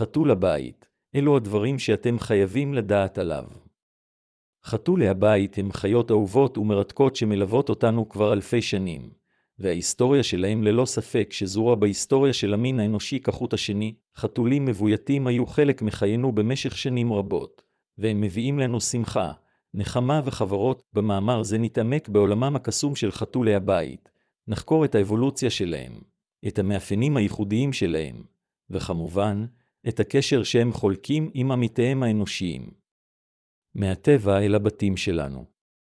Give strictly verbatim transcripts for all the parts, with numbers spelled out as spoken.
חתול הבית, אלו הדברים שאתם חייבים לדעת עליו. חתולי הבית הם חיות אהובות ומרתקות שמלוות אותנו כבר אלפי שנים, וההיסטוריה שלהם ללא ספק שזורה בהיסטוריה של המין האנושי כחוט השני. חתולים מבויתים היו חלק מחיינו במשך שנים רבות, והם מביאים לנו שמחה, נחמה וחברות. במאמר זה נתעמק בעולמם הקסום של חתולי הבית, נחקור את האבולוציה שלהם, את המאפיינים הייחודיים שלהם, וכמובן, את הקשר שהם חולקים עם עמיתיהם האנושיים. מהטבע אל הבתים שלנו.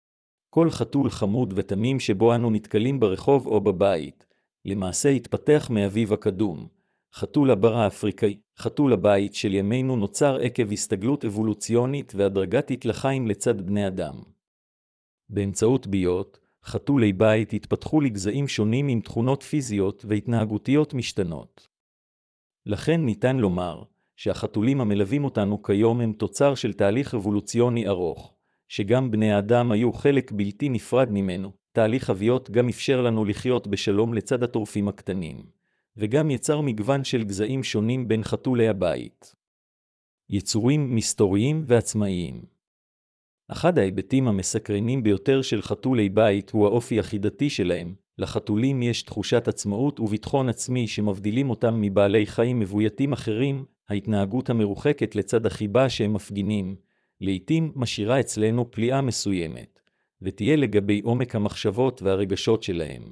כל חתול חמוד ותמים שבו אנו נתקלים ברחוב או בבית, למעשה התפתח מאביו הקדום. חתול הבר האפריקאי, חתול הבית של ימינו נוצר עקב הסתגלות אבולוציונית והדרגתית לחיים לצד בני אדם. באמצעות ביות, חתולי בית התפתחו לגזעים שונים עם תכונות פיזיות והתנהגותיות משתנות. לכן ניתן לומר שהחתולים המלווים אותנו כיום הם תוצר של תהליך אבולוציוני ארוך, שגם בני האדם היו חלק בלתי נפרד ממנו. תהליך הביות גם אפשר לנו לחיות בשלום לצד הטורפים הקטנים, וגם יצר מגוון של גזעים שונים בין חתולי הבית. יצורים מסתוריים ועצמאיים. אחד ההיבטים המסקרנים ביותר של חתולי בית הוא האופי החידתי שלהם. לחתולים יש תחושת עצמאות וביטחון עצמי שמבדילים אותם מבעלי חיים מבויתים אחרים. ההתנהגות המרוחקת לצד החיבה שהם מפגינים, לעתים משאירה אצלנו פליאה מסוימת, ותהיה לגבי עומק המחשבות והרגשות שלהם.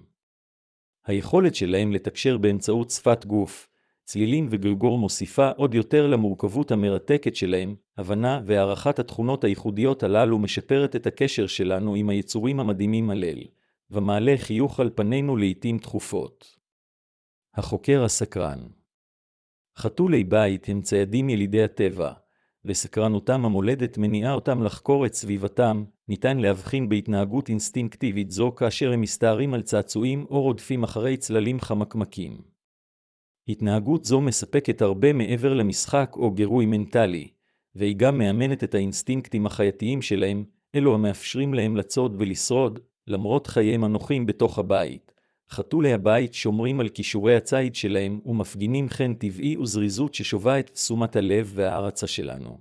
היכולת שלהם לתקשר באמצעות שפת גוף, צלילים וגלגור מוסיפה עוד יותר למורכבות המרתקת שלהם. הבנה והערכת התכונות הייחודיות הללו משפרת את הקשר שלנו עם היצורים המדהימים הלל, ומעלה חיוך על פנינו לעתים תכופות. החוקר הסקרן. חתולי בית הם ציידים ילידי הטבע, וסקרנותם המולדת מניעה אותם לחקור את סביבתם. ניתן להבחין בהתנהגות אינסטינקטיבית זו כאשר הם מסתערים על צעצועים או רודפים אחרי צללים חמקמקים. התנהגות זו מספקת הרבה מעבר למשחק או גירוי מנטלי, והיא גם מאמנת את האינסטינקטים החייתיים שלהם, אלו המאפשרים להם לצוד ולשרוד, למרות חייהם הנוחים בתוך הבית. חתולי הבית שומרים על כישורי הציד שלהם ומפגינים חן טבעי וזריזות ששובה את תשומת הלב והערצה שלנו.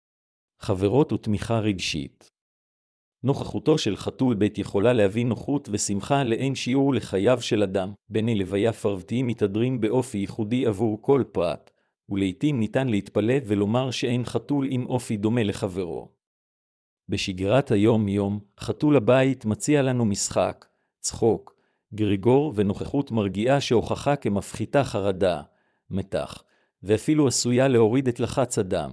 חברות ותמיכה רגשית. נוכחותו של חתול בית יכולה להביא נוחות ושמחה לאין שיעור לחייו של אדם. בני לוויה פרוותיים מתהדרים באופי ייחודי עבור כל פרט, ולעיתים ניתן להתפלא ולומר שאין חתול עם אופי דומה לחברו. בשגרת היום-יום, חתול הבית מציע לנו משחק, צחוק, גריגור ונוכחות מרגיעה שהוכחה כמפחיתה חרדה, מתח, ואפילו עשויה להוריד את לחץ הדם.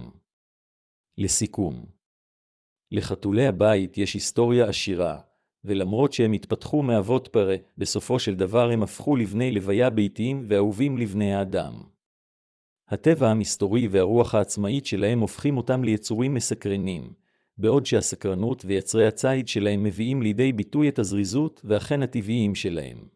לסיכום, לחתולי הבית יש היסטוריה עשירה, ולמרות שהם התפתחו מאבות פרא, בסופו של דבר הם הפכו לבני לוויה ביתיים ואהובים לבני האדם. הטבע המסתורי והרוח העצמאית שלהם הופכים אותם ליצורים מסקרנים, בעוד שהסקרנות ויצרי הציד שלהם מביאים לידי ביטוי את הזריזות והחן הטבעיים שלהם.